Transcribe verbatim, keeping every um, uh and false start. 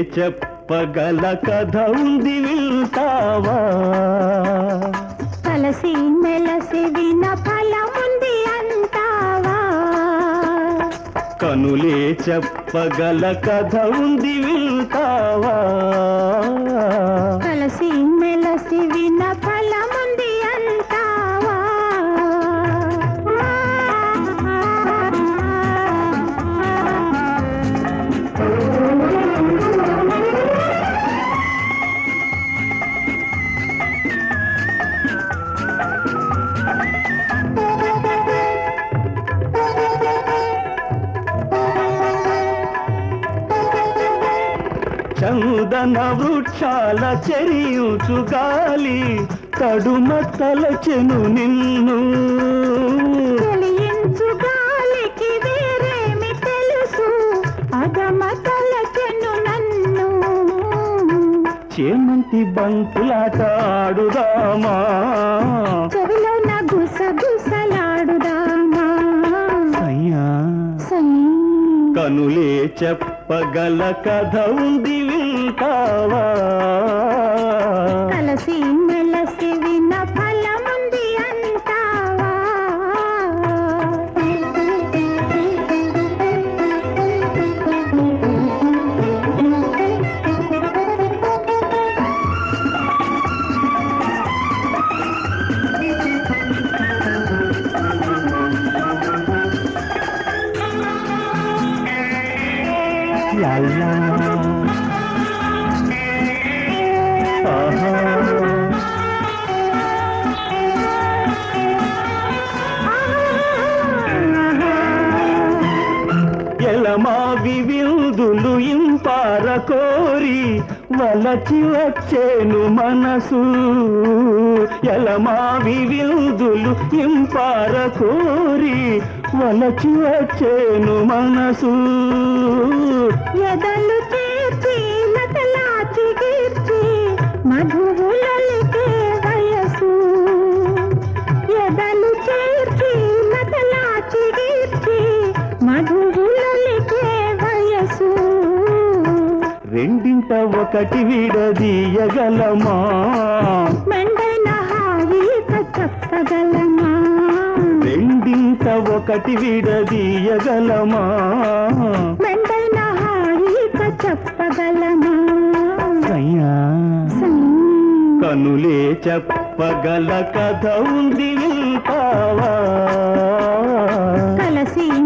చెప్పగల కథ ఉంది వింటావా కలసి మెలసి విన ఫలముంది అంటావా కనులే చెప్పగల కథ ఉంది వింటావా కలసి మెలసి విన ఫలముంది అంటావా చందన వృక్షాల చెరియుచు గాలి తడుమ తలచెను నిన్ను చెలియించు గాలికి వేరేమి తెలుసు అగమ తలచెను నన్ను చేమంతి బంతులాట ఆడుదామా చెవిలో నా గుస గుసలాడుదామా అయ్యా సై కనులే చెప్పగల కథ ఉంది వింటావా కలసి మెలసి విన ఫలముంది అంటావా లా లా. ఆహా. ఎలమావి విందులు ఇంపార కోరి వలచి వచ్చేను మనసు ఎలమావి విందులు ఇంపార కోరి వలచి వచ్చేను మనసు ఎదలు చేర్చి లతలాచి గీర్చి మధువులలికే వయసు ఎదలు చేర్చి లతలాచి గీర్చి మధువులలికే వయసు రెండింట ఒకటి విడదీయగలమా మెండైన హాయిక చెప్పగలమా రెండింట ఒకటి విడదీయగలమా మెండైన హాయిక చెప్పగలమా అయ్యా సై కనులే చెప్పగల కథ ఉంది వింటావా కలసి